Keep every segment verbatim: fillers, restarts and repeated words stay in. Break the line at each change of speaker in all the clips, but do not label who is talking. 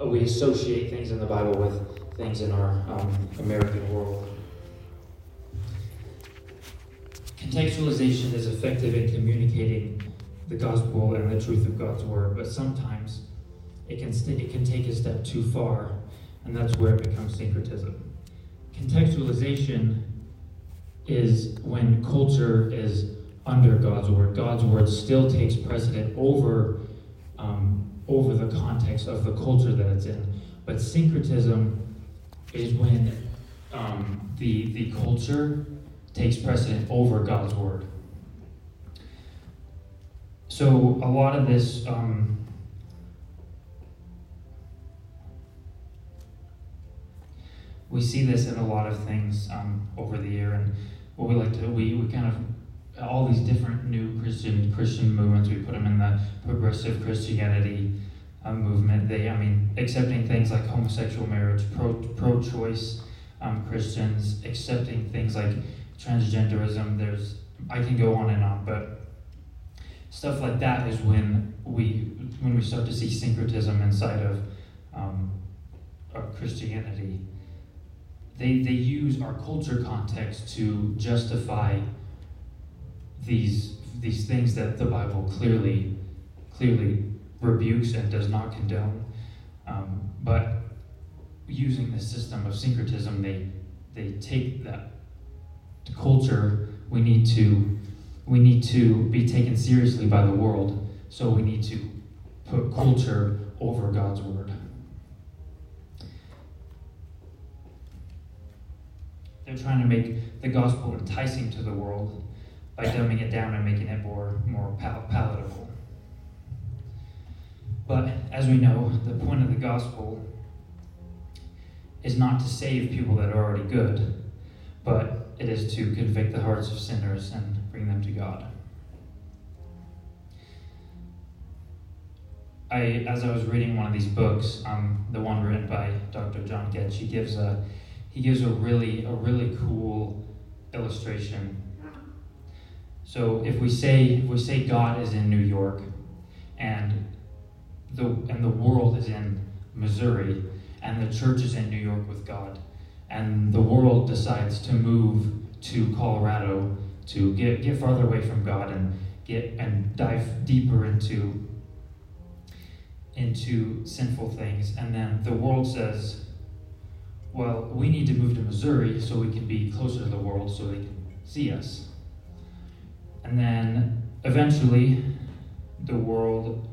we associate things in the Bible with things in our um, American world. Contextualization is effective in communicating the gospel and the truth of God's word, but sometimes it can st- it can take a step too far, and that's where it becomes syncretism. Contextualization is when culture is under God's word. God's word still takes precedent over um, over the context of the culture that it's in. But syncretism is when um, the the culture takes precedent over God's word. So a lot of this um, we see this in a lot of things um, over the year, and what we like to we we kind of all these different new Christian Christian movements. We put them in the progressive Christianity um, movement. They, I mean, accepting things like homosexual marriage, pro pro-choice um, Christians, accepting things like transgenderism. There's, I can go on and on, but stuff like that is when we when we start to see syncretism inside of um, of Christianity. They they use our culture context to justify these these things that the Bible clearly clearly rebukes and does not condone. Um, but using the system of syncretism, they they take that culture. We need to we need to be taken seriously by the world, so we need to put culture over God's word. They're trying to make the gospel enticing to the world by dumbing it down and making it more, more pal- palatable. But as we know, the point of the gospel is not to save people that are already good, but it is to convict the hearts of sinners and bring them to God. I, as I was reading one of these books, um, the one written by Doctor John Getch, he gives a he gives a really a really cool illustration. So if we say if we say God is in New York, and the and the world is in Missouri, and the church is in New York with God, and the world decides to move to Colorado to get get farther away from God and get and dive deeper into into sinful things, and then the world says, well, we need to move to Missouri so we can be closer to the world so they can see us. And then eventually the world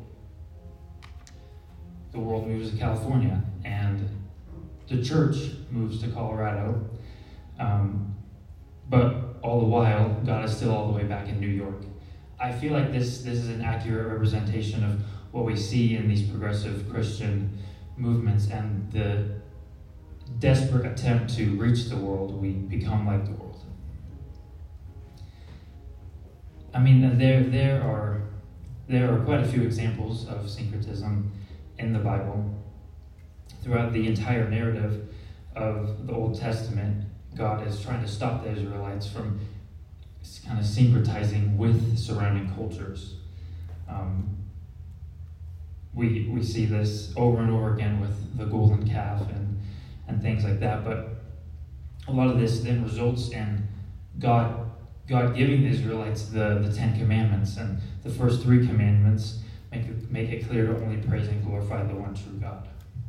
the world moves to California, and the church moves to Colorado. Um, but all the while, God is still all the way back in New York. I feel like this this is an accurate representation of what we see in these progressive Christian movements, and the desperate attempt to reach the world, we become like the world. I mean, there there are there are quite a few examples of syncretism in the Bible. Throughout the entire narrative of the Old Testament, God is trying to stop the Israelites from kind of syncretizing with surrounding cultures. Um, we we see this over and over again with the golden calf and and things like that. But a lot of this then results in God God giving the Israelites the, the Ten Commandments, and the first three commandments make it, make it clear to only praise and glorify the one true God.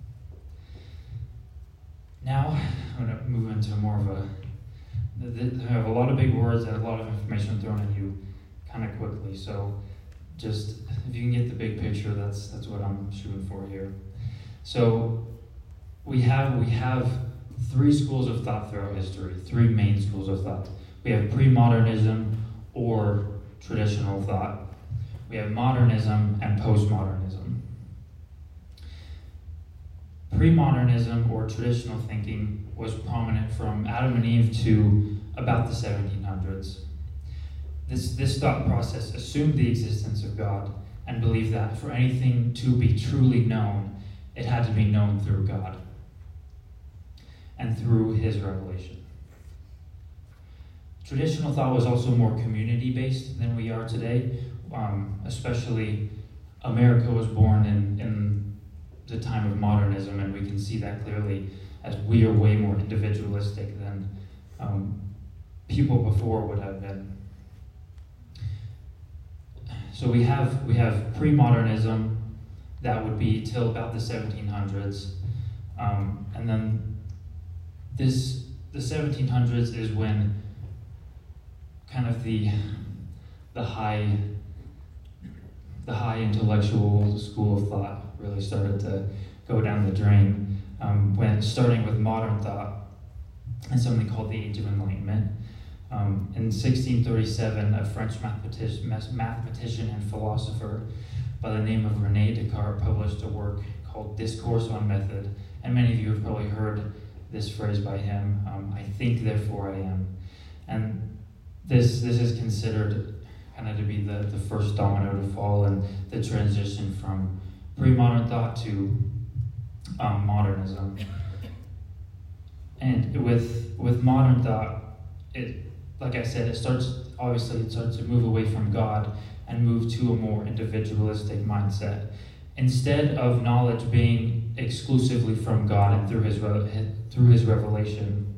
Now, I'm going to move into more of a, I have a lot of big words and a lot of information thrown at you kind of quickly, so just, if you can get the big picture, that's that's what I'm shooting for here. So, we have we have three schools of thought throughout history, three main schools of thought. We have pre-modernism or traditional thought. We have modernism and postmodernism. Pre-modernism or traditional thinking was prominent from Adam and Eve to about the seventeen hundreds. This, this thought process assumed the existence of God and believed that for anything to be truly known, it had to be known through God and through his revelation. Traditional thought was also more community-based than we are today. Um, especially, America was born in, in the time of modernism, and we can see that clearly as we are way more individualistic than um, people before would have been. So we have we have pre-modernism, that would be till about the seventeen hundreds, um, and then this the seventeen hundreds is when kind of the the high the high intellectual school of thought really started to go down the drain. Um, when starting with modern thought and something called the Age of Enlightenment. Um, in sixteen thirty-seven, a French mathematician, mathematician and philosopher by the name of René Descartes published a work called Discourse on Method, and many of you have probably heard this phrase by him, um, I think, therefore I am. And this this is considered kind of to be the, the first domino to fall in the transition from pre-modern thought to um, modernism. And with with modern thought, it, like I said, it starts, obviously it starts to move away from God and move to a more individualistic mindset. Instead of knowledge being exclusively from God and through his through his revelation,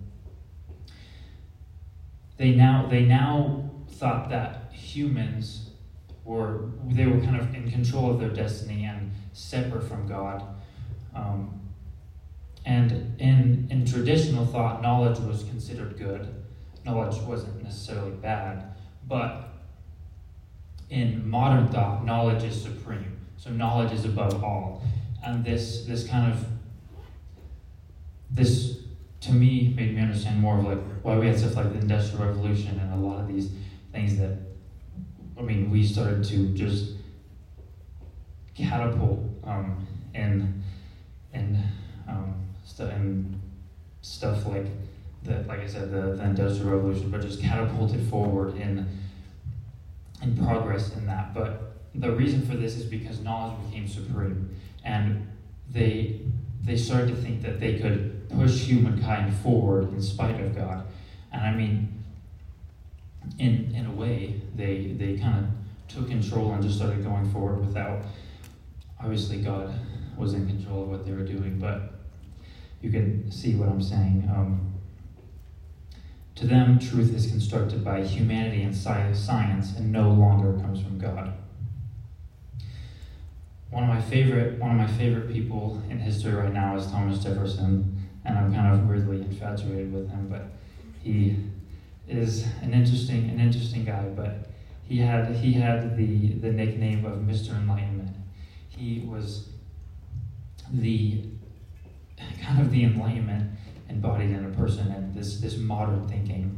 they now they now thought that humans were they were kind of in control of their destiny and separate from God. Um, and in in traditional thought, knowledge was considered good. Knowledge wasn't necessarily bad, but in modern thought, knowledge is supreme. So knowledge is above all. And this this kind of, this to me made me understand more of like why we had stuff like the Industrial Revolution and a lot of these things that, I mean, we started to just catapult um, in, in, um, stu- in stuff like, the, like I said, the, the Industrial Revolution, but just catapulted forward in, in progress in that. But the reason for this is because knowledge became supreme, and they they started to think that they could push humankind forward in spite of God. And I mean, in in a way, they they kind of took control and just started going forward without, obviously God was in control of what they were doing, but you can see what I'm saying. Um, to them, truth is constructed by humanity and science and no longer comes from God. One of my favorite one of my favorite people in history right now is Thomas Jefferson, and I'm kind of weirdly infatuated with him, but he is an interesting an interesting guy, but he had he had the, the nickname of Mister Enlightenment. He was the kind of the enlightenment embodied in a person, and this this modern thinking.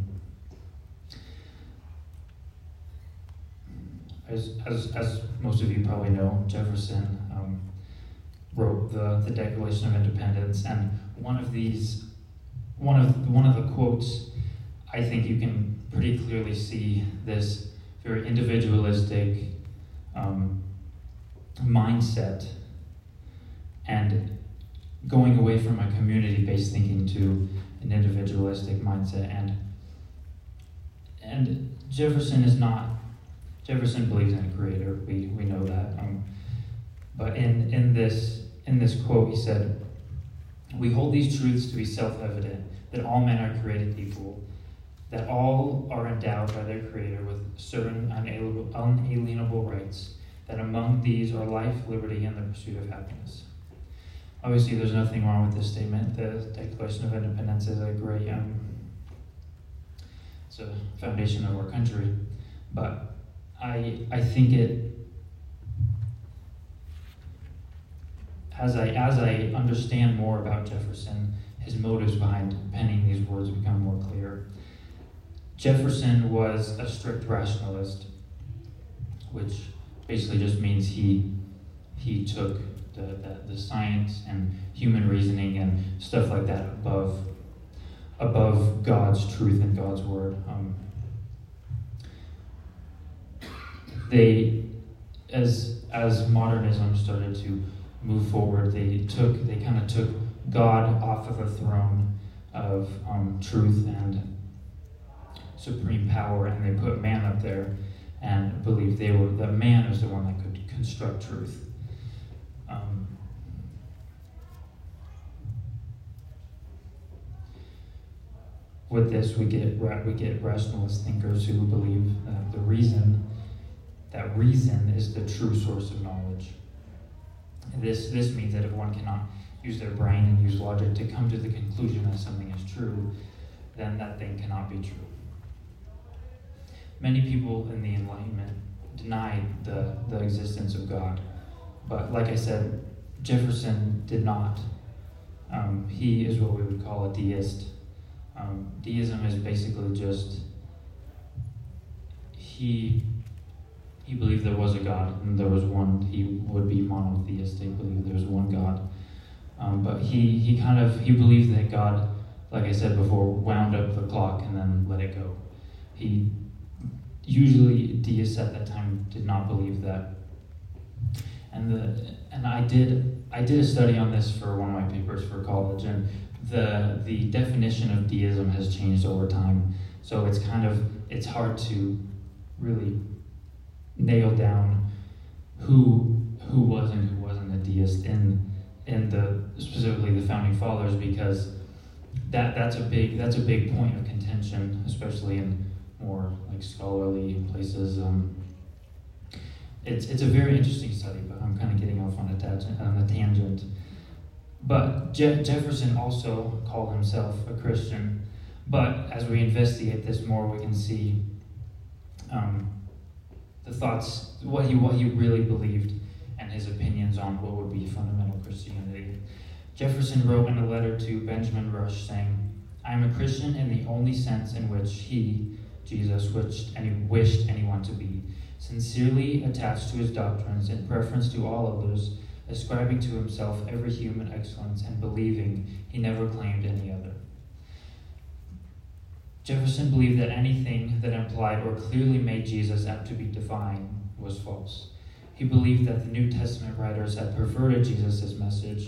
As, as, as most of you probably know, Jefferson um, wrote the, the Declaration of Independence, and one of these, one of one of the quotes, I think you can pretty clearly see this very individualistic um, mindset and going away from a community-based thinking to an individualistic mindset. And and Jefferson is not. Jefferson believes in a creator. We we know that. Um, but in in this in this quote, he said, "We hold these truths to be self-evident: that all men are created equal, that all are endowed by their Creator with certain unalienable, unalienable rights, that among these are life, liberty, and the pursuit of happiness." Obviously, there's nothing wrong with this statement. The Declaration of Independence is a great, um, it's a foundation of our country, but I I think it, as I as I understand more about Jefferson, his motives behind penning these words become more clear. Jefferson was a strict rationalist, which basically just means he he took the, the, the science and human reasoning and stuff like that above above God's truth and God's word. Um, they, as as modernism started to move forward, they took they kind of took God off of the throne of um, truth and supreme power, and they put man up there and believed they were the man was the one that could construct truth. Um, with this, we get we get rationalist thinkers who believe that the reason that reason is the true source of knowledge. And this this means that if one cannot use their brain and use logic to come to the conclusion that something is true, then that thing cannot be true. Many people in the Enlightenment denied the, the existence of God, but like I said, Jefferson did not. Um, he is what we would call a deist. Um, deism is basically just he he believed there was a God and there was one. He would be monotheistic, believed there was one God. Um, but he he kind of he believed that God, like I said before, wound up the clock and then let it go. He usually deists at that time did not believe that. And the and I did I did a study on this for one of my papers for college, and the the definition of deism has changed over time. So it's kind of it's hard to really nail down who who was and who wasn't a deist in in the specifically the founding fathers, because that that's a big that's a big point of contention, especially in more like scholarly places. Um, It's it's a very interesting study, but I'm kind of getting off on a tangent. On a tangent. But Je- Jefferson also called himself a Christian. But as we investigate this more, we can see um, the thoughts, what he what he really believed, and his opinions on what would be fundamental Christianity. Jefferson wrote in a letter to Benjamin Rush, saying, "I am a Christian in the only sense in which he, Jesus, wished any wished anyone to be. Sincerely attached to his doctrines in preference to all others, ascribing to himself every human excellence and believing he never claimed any other." Jefferson believed that anything that implied or clearly made Jesus out to be divine was false. He believed that the New Testament writers had perverted Jesus' message,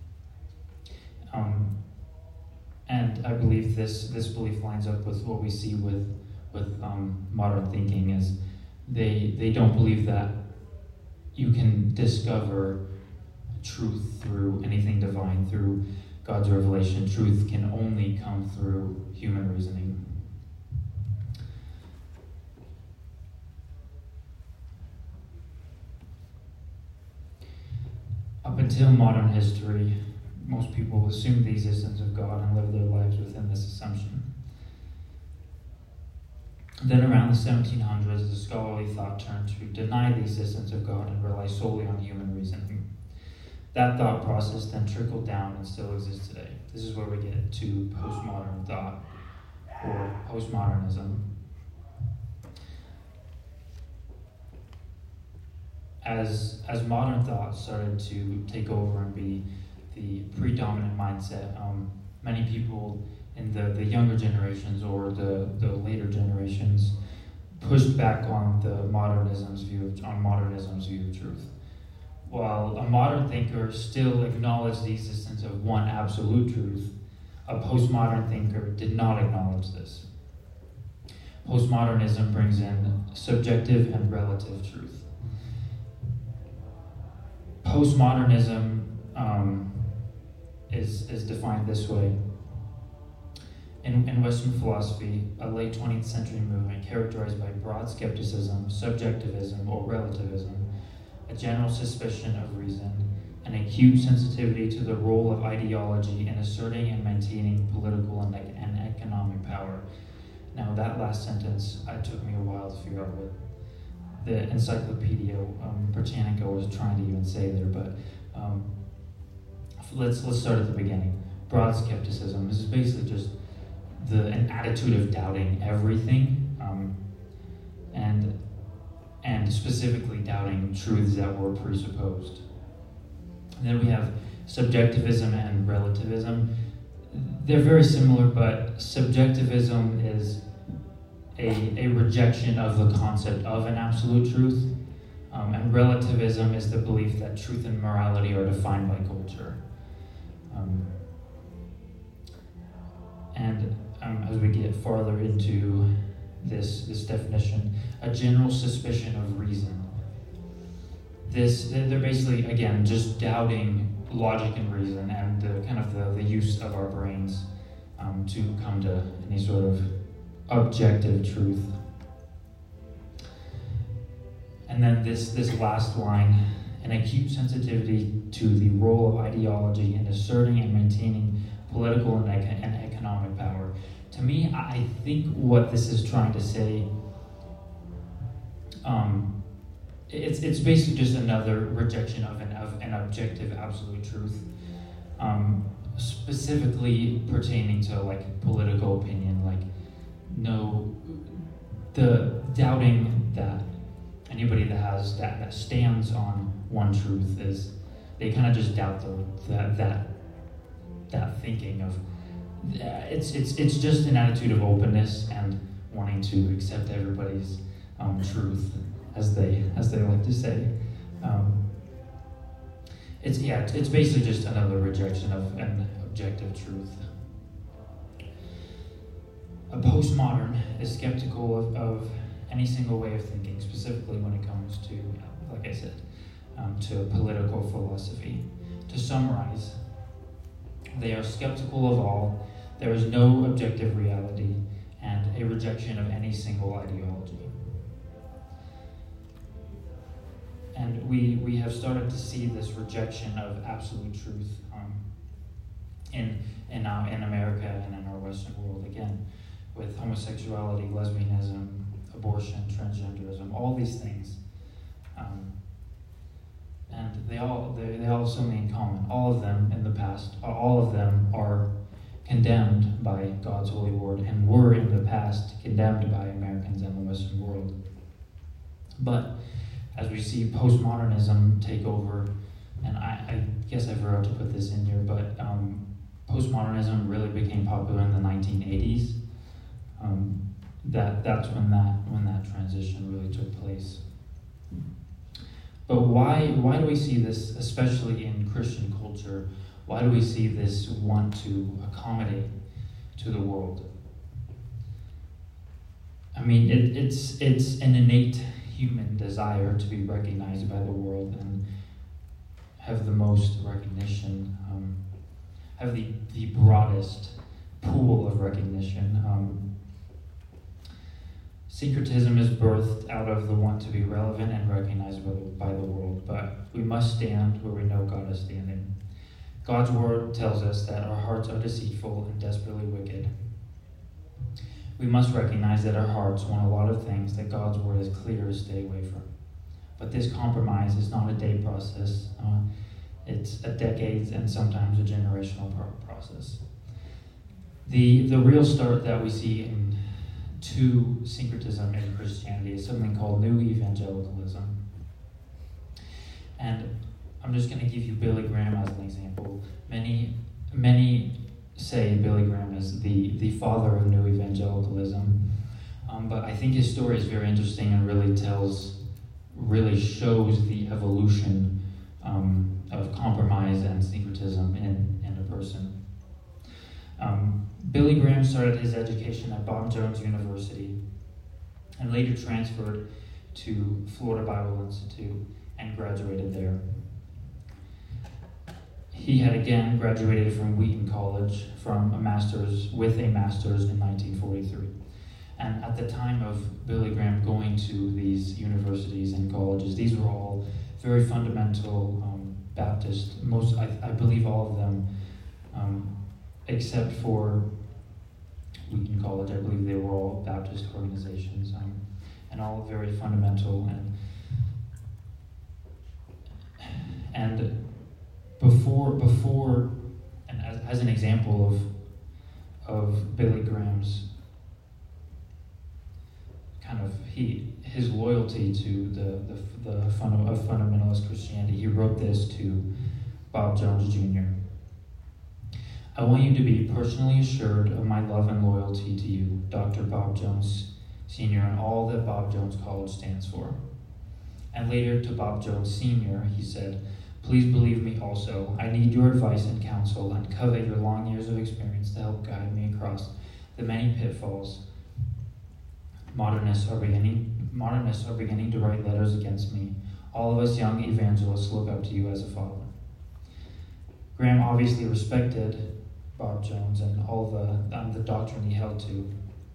um, and I believe this this belief lines up with what we see with with um, modern thinking. Is They they don't believe that you can discover truth through anything divine, through God's revelation. Truth can only come through human reasoning. Up until modern history, most people assume the existence of God and live their lives within this assumption. Then around the seventeen hundreds, the scholarly thought turned to deny the existence of God and rely solely on human reasoning. That thought process then trickled down and still exists today. This is where we get to postmodern thought, or postmodernism. As, as modern thought started to take over and be the predominant mindset, um, many people in the, the younger generations or the, the later generations pushed back on the modernism's view of, on modernism's view of truth. While a modern thinker still acknowledged the existence of one absolute truth, a postmodern thinker did not acknowledge this. Postmodernism brings in subjective and relative truth. Postmodernism um, is, is defined this way. In, in Western philosophy, a late twentieth century movement characterized by broad skepticism, subjectivism, or relativism, a general suspicion of reason, an acute sensitivity to the role of ideology in asserting and maintaining political and, and economic power. Now, that last sentence, it took me a while to figure out what the Encyclopedia um, Britannica was trying to even say there, but um, let's let's start at the beginning. Broad skepticism. This is basically just the an attitude of doubting everything, um, and and specifically doubting truths that were presupposed. And then we have subjectivism and relativism. They're very similar, but subjectivism is a, a rejection of the concept of an absolute truth, um, and relativism is the belief that truth and morality are defined by culture. Um, and um, as we get farther into this, this definition, a general suspicion of reason. This, they're basically, again, just doubting logic and reason and the kind of the, the use of our brains um, to come to any sort of objective truth. And then this, this last line, an acute sensitivity to the role of ideology in asserting and maintaining political and, ec- and economic power. To me, I think what this is trying to say, um, it's it's basically just another rejection of an of an objective absolute truth, um, specifically pertaining to like political opinion, like no, the doubting that anybody that has that that stands on one truth is they kind of just doubt the that that that thinking of uh, it's it's it's just an attitude of openness and wanting to accept everybody's um, truth, as they as they like to say. Um, it's yeah, it's, it's basically just another rejection of an objective truth. A postmodern is skeptical of, of any single way of thinking, specifically when it comes to, like I said, um, to political philosophy. To summarize, they are skeptical of all, there is no objective reality, and a rejection of any single ideology. And we, we have started to see this rejection of absolute truth um, in, in, our, in America and in our Western world again, with homosexuality, lesbianism, abortion, transgenderism, all these things. Um, and they all they, they all have something in common. All of them in the past, all of them are condemned by God's holy word and were in the past condemned by Americans and the Western world. But as we see postmodernism take over, and I, I guess I forgot to put this in here, but um, postmodernism really became popular in the nineteen eighties. Um, that that's when that when that transition really took place. But why why do we see this, especially in Christian culture? Why do we see this want to accommodate to the world? I mean, it, it's it's an innate human desire to be recognized by the world and have the most recognition, um, have the, the broadest pool of recognition. Um, Syncretism is birthed out of the want to be relevant and recognized by the, by the world, but we must stand where we know God is standing. God's word tells us that our hearts are deceitful and desperately wicked. We must recognize that our hearts want a lot of things that God's word is clear to stay away from. But this compromise is not a day process. Uh, it's a decades and sometimes a generational process. The, the real start that we see in to syncretism in Christianity is something called New Evangelicalism. And I'm just going to give you Billy Graham as an example. Many, many say Billy Graham is the, the father of New Evangelicalism. Um, but I think his story is very interesting and really tells, really shows the evolution um, of compromise and syncretism in, in a person. Um, Billy Graham started his education at Bob Jones University and later transferred to Florida Bible Institute and graduated there. He had again graduated from Wheaton College from a master's with a master's in nineteen forty-three. And at the time of Billy Graham going to these universities and colleges, these were all very fundamental um, Baptist, most, I, I believe all of them, um, except for Wheaton College, I believe they were all Baptist organizations, um, and all very fundamental. And and before before, and as, as an example of of Billy Graham's kind of he his loyalty to the the, the funda, of fundamentalist Christianity, he wrote this to Bob Jones Junior I want you to be personally assured of my love and loyalty to you, Doctor Bob Jones Senior, and all that Bob Jones College stands for. And later to Bob Jones Senior, he said, please believe me also, I need your advice and counsel and covet your long years of experience to help guide me across the many pitfalls modernists are beginning, modernists are beginning to write letters against me. All of us young evangelists look up to you as a father. Graham obviously respected Bob Jones and all the um, the doctrine he held to.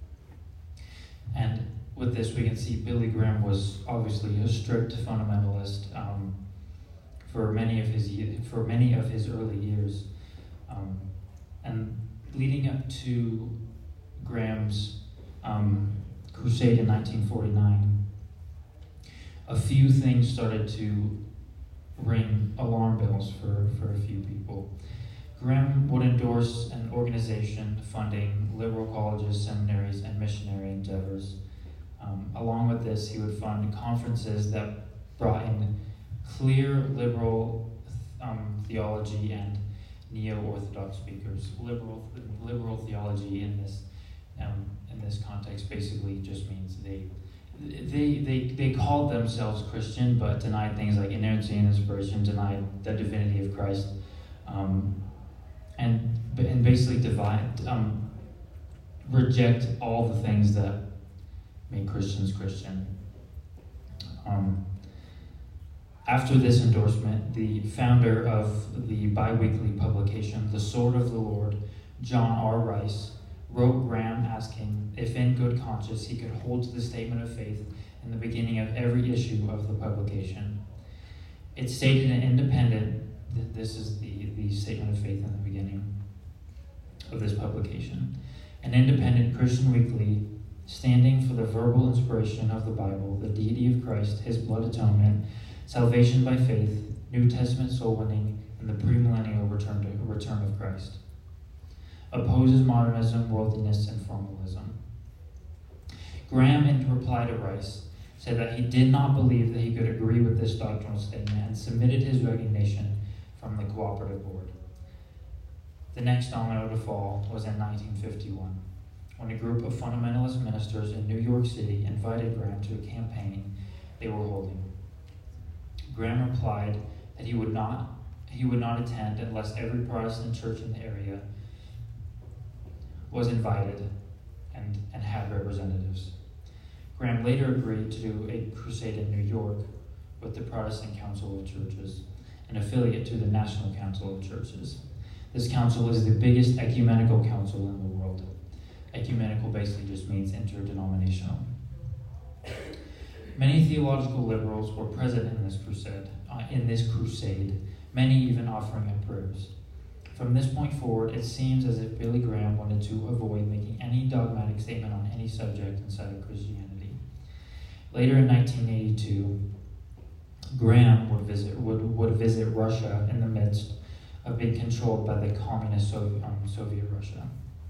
And with this, we can see Billy Graham was obviously a strict fundamentalist um, for many of his for many of his early years, um, and leading up to Graham's um, crusade in nineteen forty-nine, a few things started to ring alarm bells for, for a few people. Graham would endorse an organization funding liberal colleges, seminaries, and missionary endeavors. Um, along with this, he would fund conferences that brought in clear liberal um, theology and neo-orthodox speakers. Liberal liberal theology in this um, in this context basically just means they they they they called themselves Christian, but denied things like inerrancy and inspiration, denied the divinity of Christ, um, and and basically divide um, reject all the things that make Christians Christian. Um, after this endorsement, the founder of the bi-weekly publication, The Sword of the Lord, John R. Rice, wrote Graham asking if in good conscience he could hold to the statement of faith in the beginning of every issue of the publication. It stated an independent, this is the, the statement of faith in the beginning of this publication, an independent Christian weekly standing for the verbal inspiration of the Bible, the deity of Christ, his blood atonement, salvation by faith, New Testament soul winning, and the premillennial return, to, return of Christ. Opposes modernism, worldliness, and formalism. Graham, in reply to Rice, said that he did not believe that he could agree with this doctrinal statement and submitted his resignation from the cooperative board. The next domino to fall was in nineteen fifty-one, when a group of fundamentalist ministers in New York City invited Graham to a campaign they were holding. Graham replied that he would not he would not attend unless every Protestant church in the area was invited and, and had representatives. Graham later agreed to do a crusade in New York with the Protestant Council of Churches, an affiliate to the National Council of Churches. This council is the biggest ecumenical council in the world. Ecumenical basically just means interdenominational. Many theological liberals were present in this crusade, uh, in this crusade, many even offering up prayers. From this point forward, it seems as if Billy Graham wanted to avoid making any dogmatic statement on any subject inside of Christianity. Later in nineteen eighty-two, Graham would visit would, would visit Russia in the midst of being controlled by the communist Soviet, um, Soviet Russia.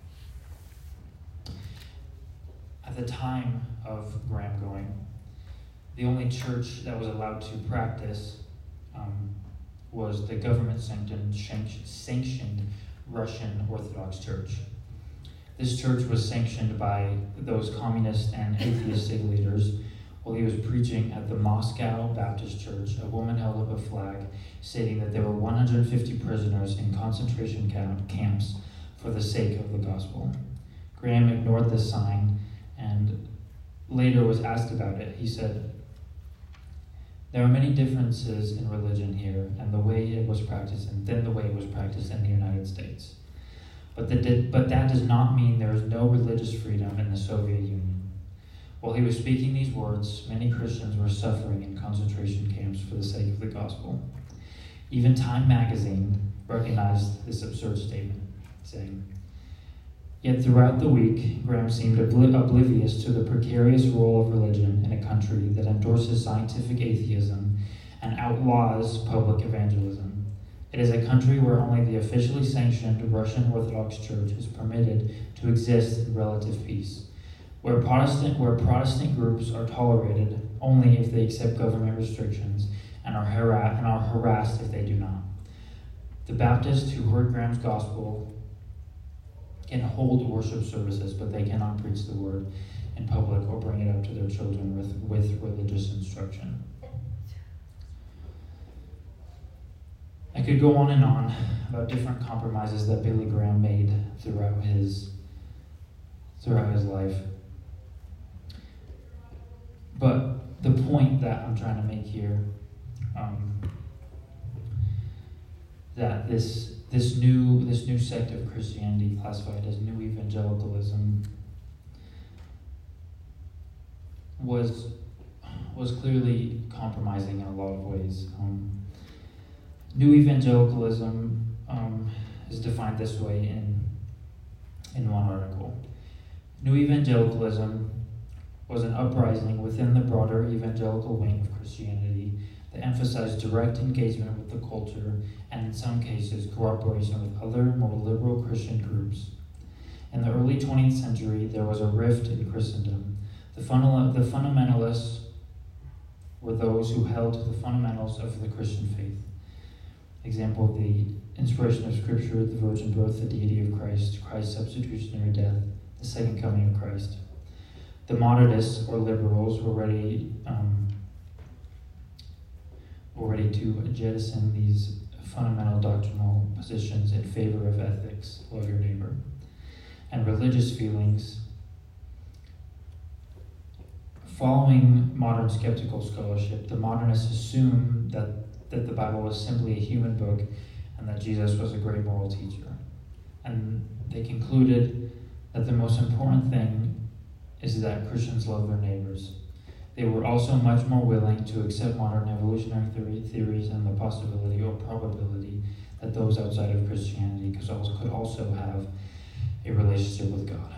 At the time of Graham going, the only church that was allowed to practice um, was the government-sanctioned sanctioned Russian Orthodox Church. This church was sanctioned by those communist and atheistic leaders. While he was preaching at the Moscow Baptist Church, a woman held up a flag stating that there were one hundred fifty prisoners in concentration camp camps for the sake of the gospel. Graham ignored this sign and later was asked about it. He said, "There are many differences in religion here and the way it was practiced and then the way it was practiced in the United States. But, the, but that does not mean there is no religious freedom in the Soviet Union." While he was speaking these words, many Christians were suffering in concentration camps for the sake of the gospel. Even Time magazine recognized this absurd statement, saying, "Yet throughout the week, Graham seemed obli- oblivious to the precarious role of religion in a country that endorses scientific atheism and outlaws public evangelism. It is a country where only the officially sanctioned Russian Orthodox Church is permitted to exist in relative peace, where Protestant, where Protestant groups are tolerated only if they accept government restrictions and are, hara- and are harassed if they do not. The Baptists who heard Graham's gospel can hold worship services, but they cannot preach the word in public or bring it up to their children with, with religious instruction." I could go on and on about different compromises that Billy Graham made throughout his throughout his life. But the point that I'm trying to make here, um, that this this new this new sect of Christianity, classified as New Evangelicalism, was was clearly compromising in a lot of ways. Um, New Evangelicalism um, is defined this way in in one article. New Evangelicalism was an uprising within the broader evangelical wing of Christianity that emphasized direct engagement with the culture and, in some cases, cooperation with other, more liberal Christian groups. In the early twentieth century, there was a rift in Christendom. The, funda- the fundamentalists were those who held to the fundamentals of the Christian faith. Example, the inspiration of Scripture, the virgin birth, the deity of Christ, Christ's substitutionary death, the second coming of Christ. The modernists, or liberals, were ready, um, were ready to jettison these fundamental doctrinal positions in favor of ethics, love your neighbor, and religious feelings. Following modern skeptical scholarship, the modernists assumed that that the Bible was simply a human book and that Jesus was a great moral teacher. And they concluded that the most important thing is that Christians love their neighbors. They were also much more willing to accept modern evolutionary theory, theories and the possibility or probability that those outside of Christianity could also, could also have a relationship with God.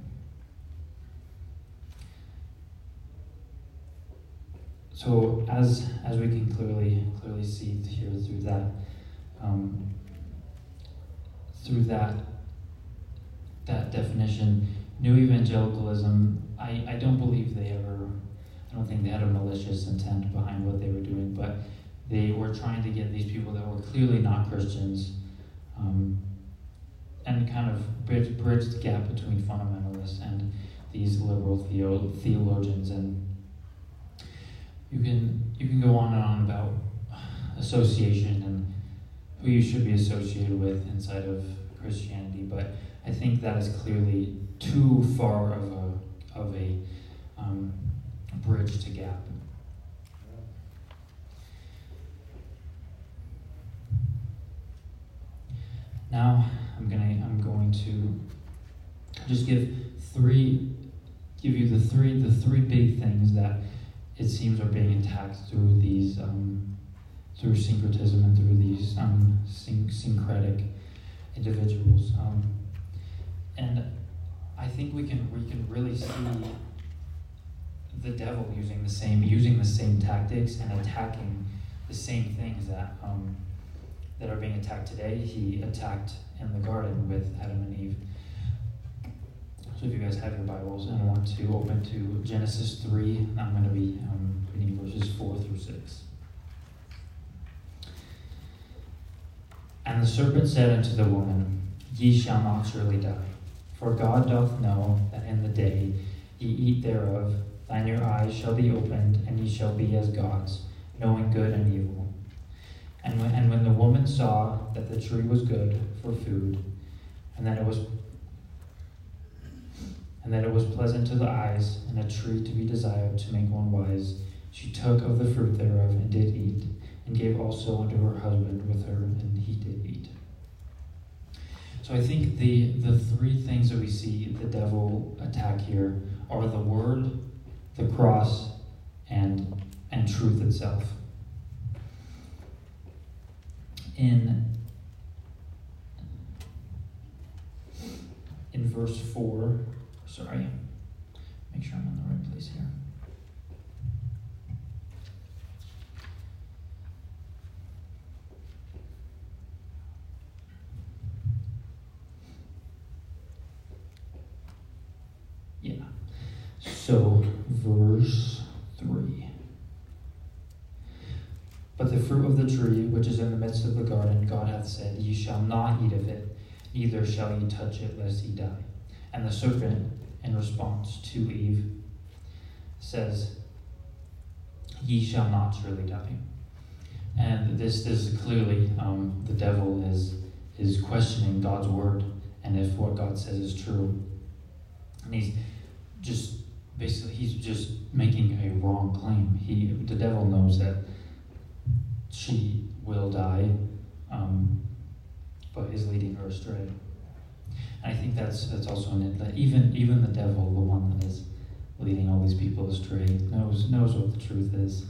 So as as we can clearly clearly see here through that um, through that that definition, New Evangelicalism, I, I don't believe they ever, I don't think they had a malicious intent behind what they were doing, but they were trying to get these people that were clearly not Christians um, and kind of bridge, bridge the gap between fundamentalists and these liberal theo, theologians. And You can you can go on and on about association and who you should be associated with inside of Christianity, but I think that is clearly too far of a of a um, bridge to gap. Now I'm gonna I'm going to just give three give you the three the three big things that it seems are being attacked through these, um, through syncretism and through these um, syn- syncretic individuals. Um, and I think we can we can really see the devil using the same using the same tactics and attacking the same things that um, that are being attacked today. He attacked in the garden with Adam and Eve. So if you guys have your Bibles and want to open to Genesis three, I'm going to be um, reading verses four through six. And the serpent said unto the woman, Ye shall not surely die, for God doth know that in the day ye eat thereof, thine your eyes shall be opened, and ye shall be as gods, knowing good and evil. And when, and when the woman saw that the tree was good for food, and that it was and that it was pleasant to the eyes, and a tree to be desired to make one wise, she took of the fruit thereof, and did eat, and gave also unto her husband with her, and he did eat. So I think the, the three things that we see the devil attack here are the word, the cross, and, and truth itself. In, in verse four, sorry, make sure I'm in the right place here. Yeah. So, verse three. But the fruit of the tree, which is in the midst of the garden, God hath said, Ye shall not eat of it, neither shall ye touch it, lest ye die. And the serpent, in response to Eve, says, Ye shall not surely die. And this is clearly, um, the devil is, is questioning God's word, and if what God says is true. And he's just, basically, he's just making a wrong claim. He, the devil knows that she will die, um, but is leading her astray. And I think that's that's also in it, that even even the devil, the one that is leading all these people astray, knows knows what the truth is.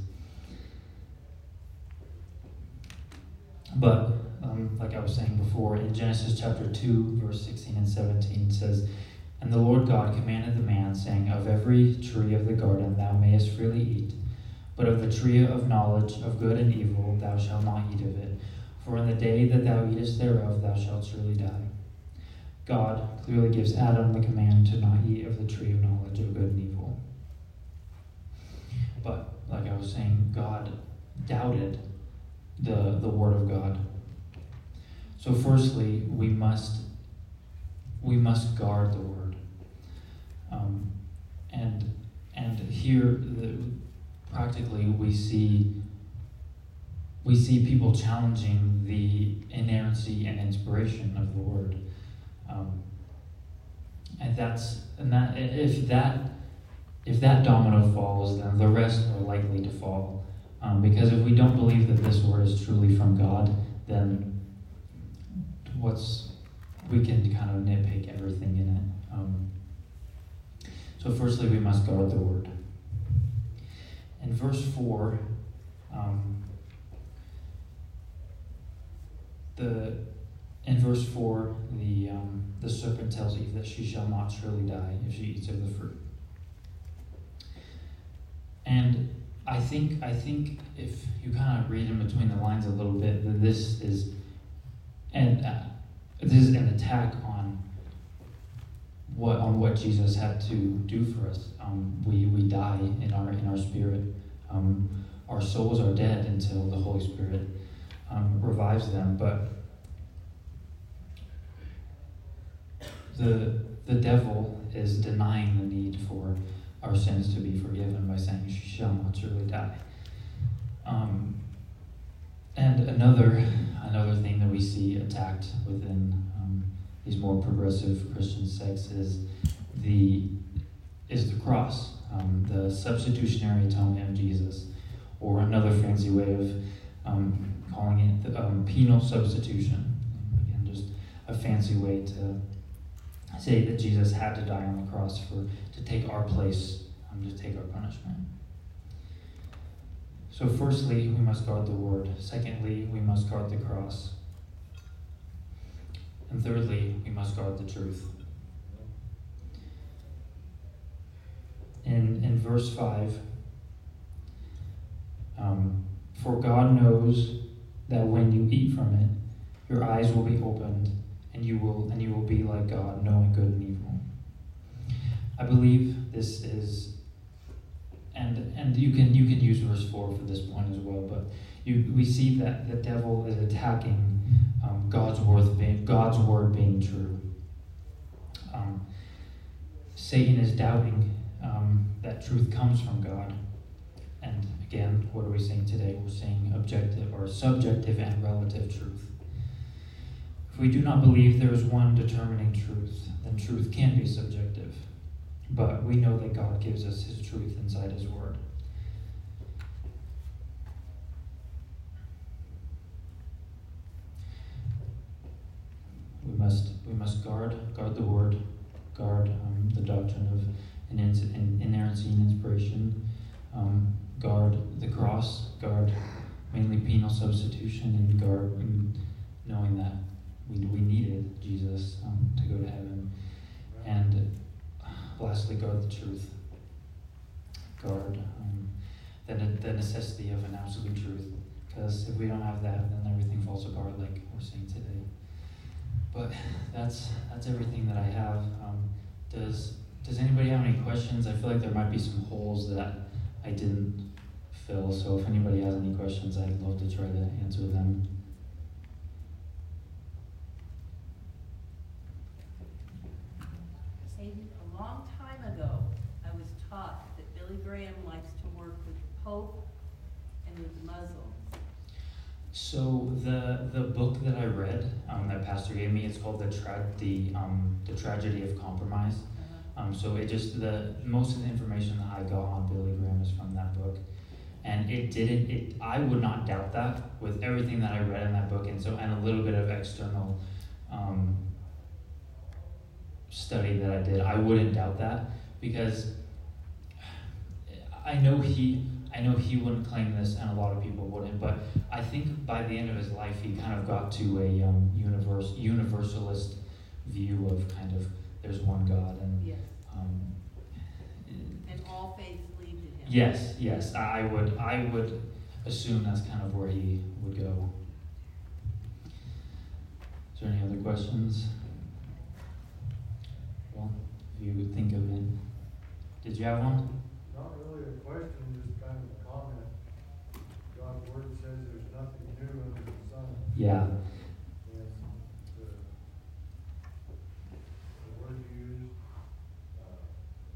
But um, like I was saying before, in Genesis chapter two, verse sixteen and seventeen, it says, "And the Lord God commanded the man, saying, Of every tree of the garden thou mayest freely eat, but of the tree of knowledge of good and evil thou shalt not eat of it. For in the day that thou eatest thereof thou shalt surely die." God clearly gives Adam the command to not eat of the tree of knowledge of good and evil. But, like I was saying, God doubted the, the word of God. So firstly, we must we must guard the word. Um, and and here, the, practically, we see we see people challenging the inerrancy and inspiration of the word. Um, and that's and that if that if that domino falls, then the rest are likely to fall. Um, because if we don't believe that this word is truly from God, then what's we can kind of nitpick everything in it. Um, so firstly, we must guard the word. In verse four, um, the in verse four, the um, the serpent tells Eve that she shall not surely die if she eats of the fruit. And I think I think if you kind of read in between the lines a little bit, that this is and uh, this is an attack on what on what Jesus had to do for us. Um, we we die in our in our spirit. Um, our souls are dead until the Holy Spirit um, revives them. But the the devil is denying the need for our sins to be forgiven by saying, "She shall not surely die." Um, and another another thing that we see attacked within um, these more progressive Christian sects is the is the cross, um, the substitutionary atonement of Jesus, or another fancy way of um, calling it the, um, penal substitution. Again, just a fancy way to say that Jesus had to die on the cross for to take our place, um, to take our punishment. So firstly, we must guard the word. Secondly, we must guard the cross. And thirdly, we must guard the truth. In, in verse five, um, "For God knows that when you eat from it, your eyes will be opened, and you will and you will be like God, knowing good and evil." I believe this is, and and you can you can use verse four for this point as well. But you we see that the devil is attacking um, God's word being God's word being true. Um, Satan is doubting um, that truth comes from God. And again, what are we saying today? We're saying objective or subjective and relative truth. If we do not believe there is one determining truth, then truth can be subjective. But we know that God gives us his truth inside his word. We must we must guard guard the word, guard um, the doctrine of inerrancy and inspiration, um, guard the cross, guard mainly penal substitution, and guard um, knowing that we we needed Jesus um, to go to heaven, and uh, lastly, guard the truth. Guard um, the the necessity of an absolute truth, because if we don't have that, then everything falls apart, like we're saying today. But that's that's everything that I have. Um, does does anybody have any questions? I feel like there might be some holes that I didn't fill. So if anybody has any questions, I'd love to try to answer them.
A long time ago, I was taught that Billy Graham likes to work with the Pope and with Muslims.
So the the book that I read, um, that Pastor gave me, it's called the tra- the um, the Tragedy of Compromise.
Uh-huh.
Um, so it just the most of the information that I got on Billy Graham is from that book, And it didn't, it, I would not doubt that with everything that I read in that book, and so, and a little bit of external um, study that I did. I wouldn't doubt that, because I know he, I know he wouldn't claim this, and a lot of people wouldn't, but I think by the end of his life, he kind of got to a um, universe, universalist view of kind of, there's one God, and
Yes.
um,
And all faiths lead to him.
yes, yes, I I would, I would assume that's kind of where he would go. Is there any other questions? Well, if you would think of it. Did you have one?
Not really a question, just kind of a comment. God's word says there's nothing new under the sun.
Yeah.
And the, the word you used, uh,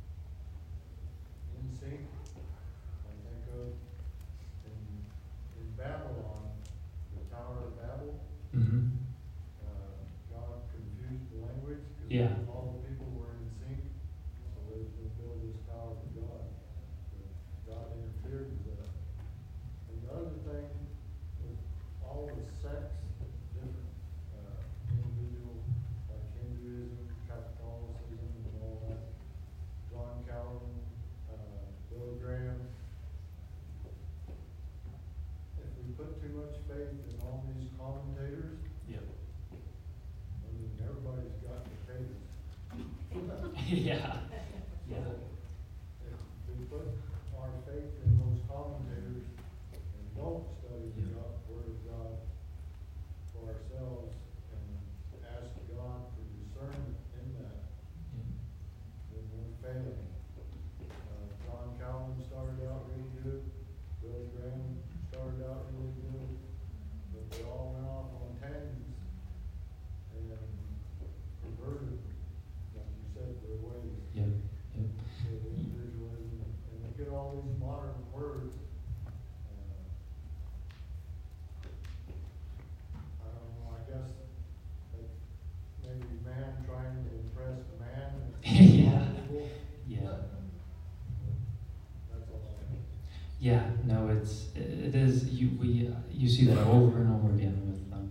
in sync, I think of in, in Babylon, the Tower of Babel,
Mm-hmm.
uh, God confused the language because
Yeah.
all the people were in sync, so they was going to build this tower for God. But God interfered with that. And the other thing, with all the sects, different uh, individual, like Hinduism, Catholicism, and all that, John Calvin, uh, Billy Graham, if we put too much faith in all these commentators,
Yep.
I mean, everybody's got the papers.
Yeah. Yeah.
If we put our faith in those commentators and don't study the
Yeah.
God, Word of God for ourselves and ask God for discernment in that, then we're failing. Uh, John Calvin started out really good. Billy Graham started out really good. But they all went off on tangents and perverted, like you said, their ways.
Yep. Yep.
So the individualism, and look at all these modern words. Uh, I don't know, I guess that maybe man trying to impress man. is
Yeah.
valuable.
Yeah.
That's all I have.
Yeah. No, it's it is you we uh, you see that over and over again with um.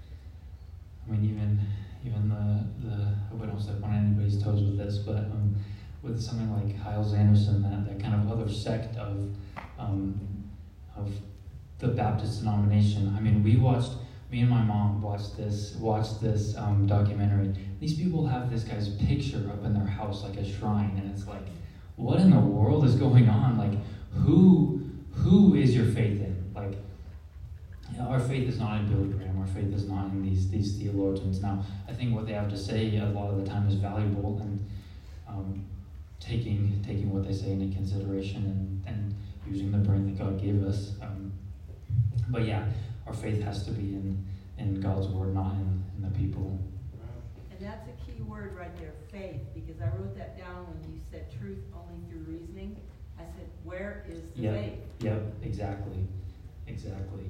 I mean, even even the the I hope I don't step on anybody's toes with this, but um, with something like Hyles Anderson, that that kind of other sect of um of the Baptist denomination. I mean, we watched. Me and my mom watched this watched this um, documentary. These people have this guy's picture up in their house like a shrine, and it's like, what in the world is going on? Like, who who is your faith in? Like, you know, our faith is not in Billy Graham. Our faith is not in these these theologians. Now, I think what they have to say a lot of the time is valuable, and um, taking taking what they say into consideration and, and using the brain that God gave us. Um, but yeah. Our faith has to be in, in God's word, not in, in the people.
And that's a key word right there, faith, because I wrote that down when you said truth only through reasoning. I said, where is the
Yep.
faith?
Yep, exactly, exactly.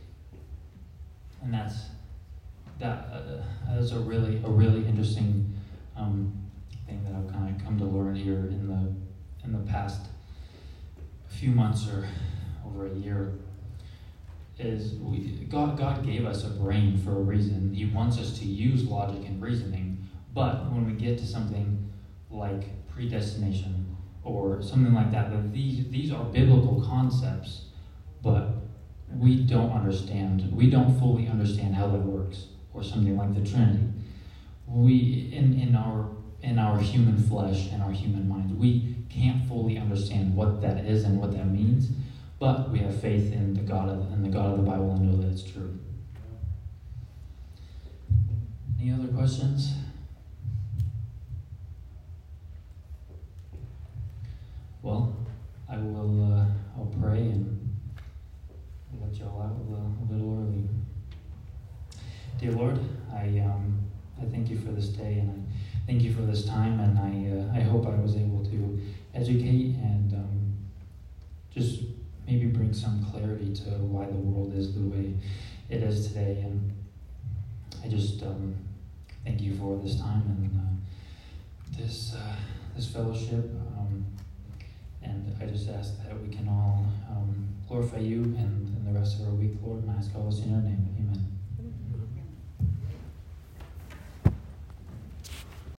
And that's that. Uh, that's a really a really interesting um, thing that I've kind of come to learn here in the in the past few months or over a year. Is we, God, God gave us a brain for a reason. He wants us to use logic and reasoning. But when we get to something like predestination or something like that, that these, these are biblical concepts, but we don't understand, we don't fully understand how that works, or something like the Trinity. We, in, in our in our human flesh and our human minds, we can't fully understand what that is and what that means. But we have faith in the God of in the God of the Bible and know that it's true. Any other questions? Well, I will. Uh, I'll pray and let y'all out a little, a little early. Dear Lord, I um, I thank you for this day, and I thank you for this time, and I uh, I hope I was able to educate and um, just. Maybe bring some clarity to why the world is the way it is today. And I just um, thank you for this time and uh, this uh, this fellowship. Um, And I just ask that we can all um, glorify you and, and the rest of our week, Lord, and I ask all this in your name. Amen.